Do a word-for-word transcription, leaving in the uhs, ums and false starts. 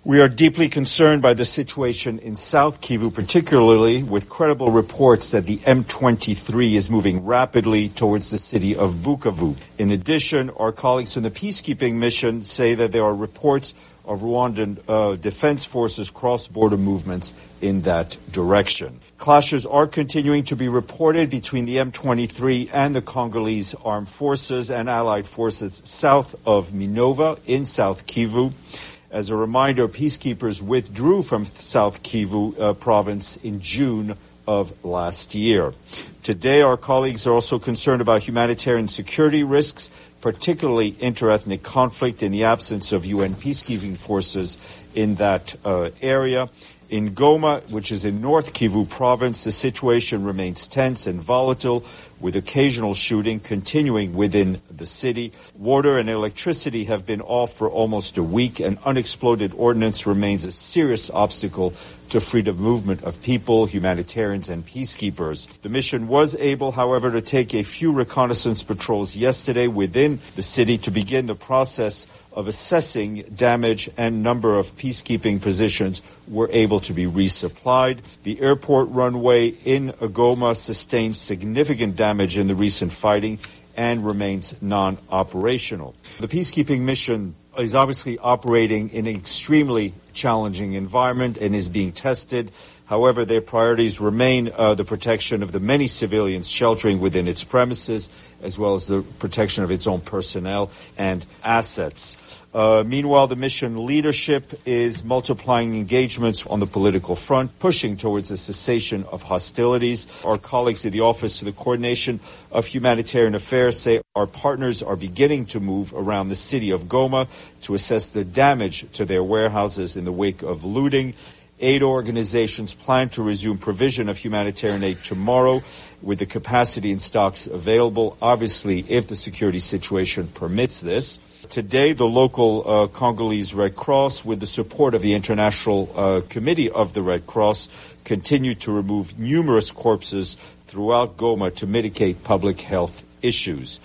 We are deeply concerned by the situation in South Kivu, particularly with credible reports that the M twenty-three is moving rapidly towards the city of Bukavu. In addition, our colleagues from the peacekeeping mission say that there are reports of Rwandan uh, defense forces cross-border movements in that direction. Clashes are continuing to be reported between the M twenty-three and the Congolese armed forces and allied forces south of Minova in South Kivu. As a reminder, peacekeepers withdrew from South Kivu uh, province in June of last year. Today, our colleagues are also concerned about humanitarian security risks, particularly interethnic conflict in the absence of U N peacekeeping forces in that uh, area. In Goma, which is in North Kivu province, the situation remains tense and volatile, with occasional shooting continuing within the city. Water and electricity have been off for almost a week, and unexploded ordnance remains a serious obstacle to freedom of movement of people, humanitarians, and peacekeepers. The mission was able, however, to take a few reconnaissance patrols yesterday within the city to begin the process of assessing damage, and number of peacekeeping positions were able to be resupplied. The airport runway in Goma sustained significant damage in the recent fighting and remains non-operational. The peacekeeping mission is obviously operating in an extremely challenging environment and is being tested. However, their priorities remain uh, the protection of the many civilians sheltering within its premises, as well as the protection of its own personnel and assets. Uh, meanwhile, the mission leadership is multiplying engagements on the political front, pushing towards a cessation of hostilities. Our colleagues at the Office of the Coordination of Humanitarian Affairs say our partners are beginning to move around the city of Goma to assess the damage to their warehouses in the wake of looting. Aid organizations plan to resume provision of humanitarian aid tomorrow with the capacity and stocks available, obviously, if the security situation permits this. Today, the local uh, Congolese Red Cross, with the support of the International uh, Committee of the Red Cross, continued to remove numerous corpses throughout Goma to mitigate public health issues.